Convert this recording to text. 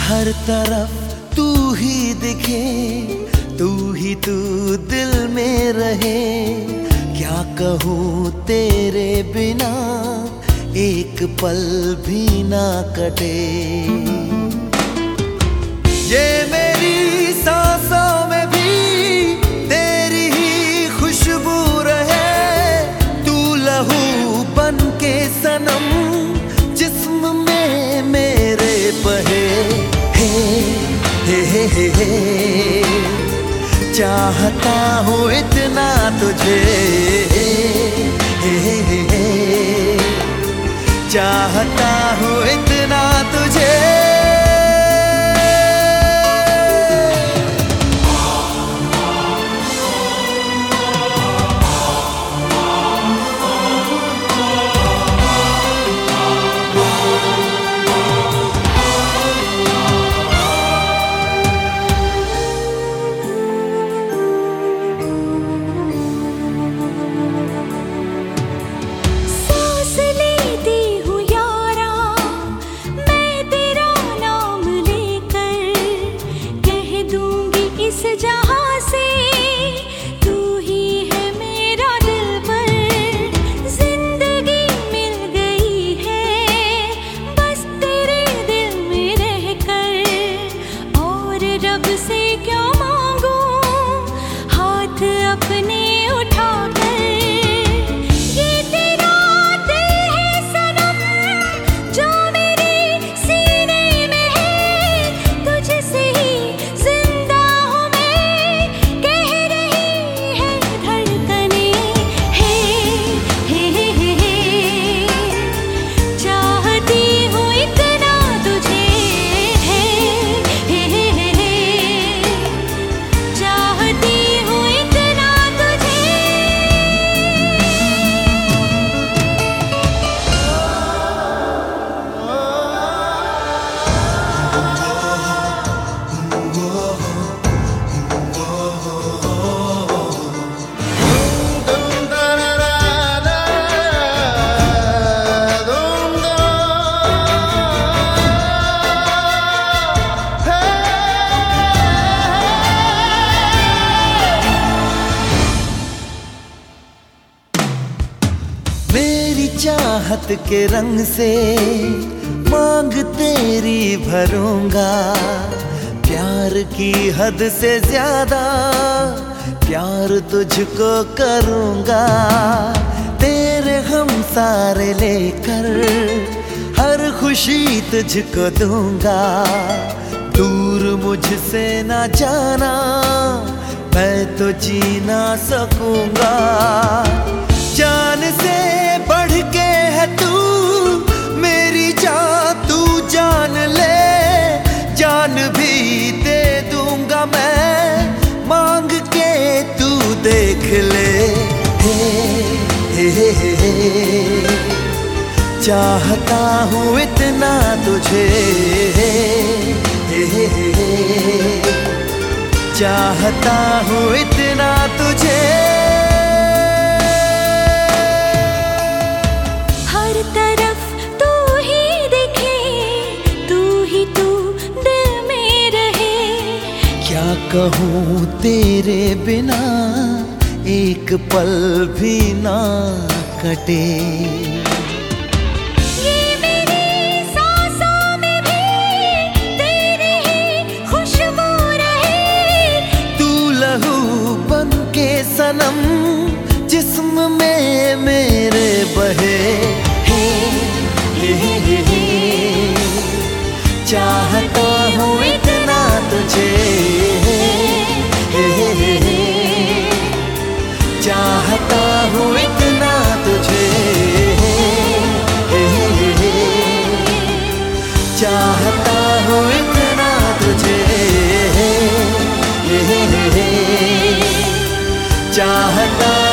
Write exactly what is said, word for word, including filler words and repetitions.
हर तरफ तू ही दिखे, तू ही तू दिल में रहे। क्या कहूँ तेरे बिना एक पल भी ना कटे। ये मेरी सांसों में भी तेरी ही खुशबू रहे। तू लहू बन के सनम जिस्म में मेरे बहे। हे हे हे हे हे चाहता हूँ इतना तुझे। हे हे हे हे चाहता हूँ इतना तुझे। चाहत के रंग से मांग तेरी भरूंगा। प्यार की हद से ज्यादा प्यार तुझको करूंगा। तेरे हम सारे लेकर हर खुशी तुझको दूंगा। दूर मुझसे ना जाना मैं तो जी ना सकूंगा। जान से बढ़ के है तू मेरी जान, तू जान ले। जान भी दे दूंगा मैं मांग के तू देख ले। हे हे हे हे चाहता हूँ इतना तुझे। हे हे हे हे चाहता हूँ इतना तुझे। कहूँ तेरे बिना एक पल भी ना कटे। ये मेरी सांसों में भी तेरी ही खुशबू रहे। तू लहू बन के सनम जिस्म में मेरे बहे। हे हे हे हे चाहता हूँ इतना तुझे। चाहता हूँ इतना तुझे। चाहता हूँ इतना तुझे। चाहता